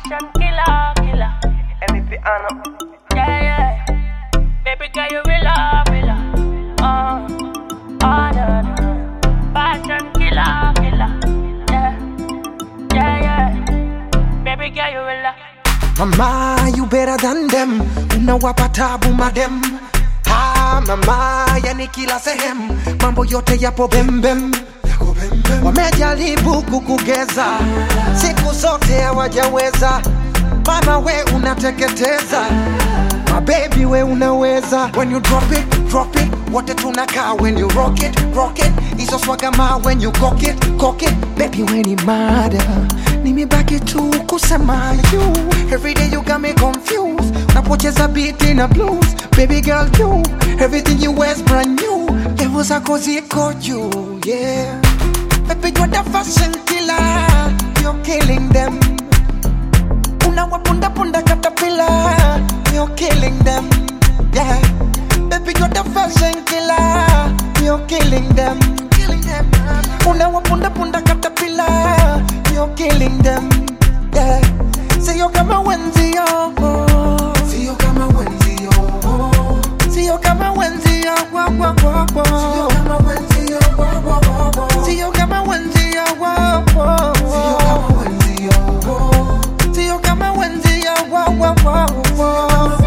Fashion killer, killer. MVP Anna. Yeah, yeah. Baby girl, you will love, will love. Oh, no, no. Fashion killer, killer. Yeah, yeah, yeah. Baby girl, you will love. Mama, you better than them. Unawapa tabu madem. Ah, mama, yani kila sehemu mambo yote yapo bembem. Wamejaribu kukugeza, siku zote hawajaweza. Mama we unateketeza, my baby we unaweza. When you drop it, wote tunakaa. When you rock it, iso swagama. When you cock it, baby we ni mada. Nimebaki tu kusema you. Every day you got me confused. Napocheza beat in a blues. Baby girl you, everything you wear's brand new. It was a cozy caught you, yeah. Baby you're the fashion killer, you're killing them. Unawapunda punda caterpillar, you're killing them, yeah. Baby you're the fashion killer, you're killing them. Unawapunda punda caterpillar, you're killing them, yeah. Say you kama wenzio, say you kama wenzio, say you kama wenzio, wa wa wa wa. Say you kama wenzio, wa wa wa wa. Say you kama wenzio, wa wa wa. Say you kama wenzio, wa wa wa.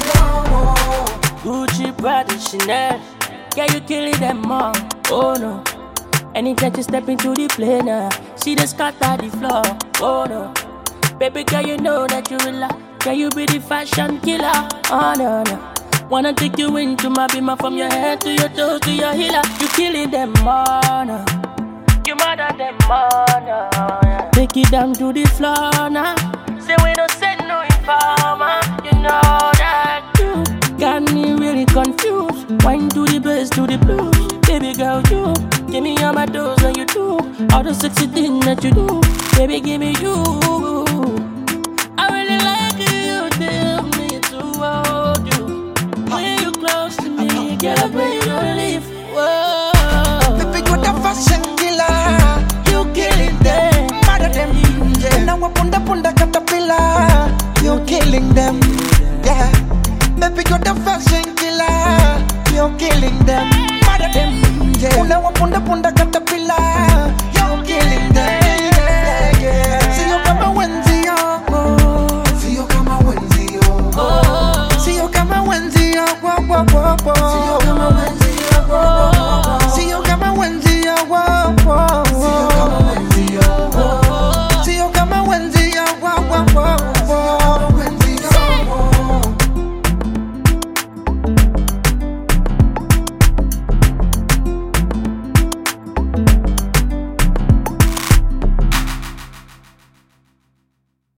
Gucci, Prada, Chanel. Yeah, you killing them all. Oh no. Anytime you step into the plane, see the scatter the floor. Oh no. Baby girl, you know that you will love. Can you be the fashion killer? Oh no, no. Wanna take you into my bima from your head to your toes to your healer. You killing them all, no. You murder them all, no. Yeah. Take it down to the floor now. Say we don't send no informer. You know that you got me really confused. Wine to the bass, to the blues. Baby girl, you give me all my dose when you do all the sexy things that you do. Baby, give me you. I really like you, tell me to hold you. When you close to me, girl, I pray you don't leave. Whoa. Baby, you're the fashion killer, you killing them, mad at them, yeah. Now punda punda caterpillar, you're killing them, yeah. Baby, you're the fashion killer, you're killing them, mad at them, yeah. Now punda punda caterpillar.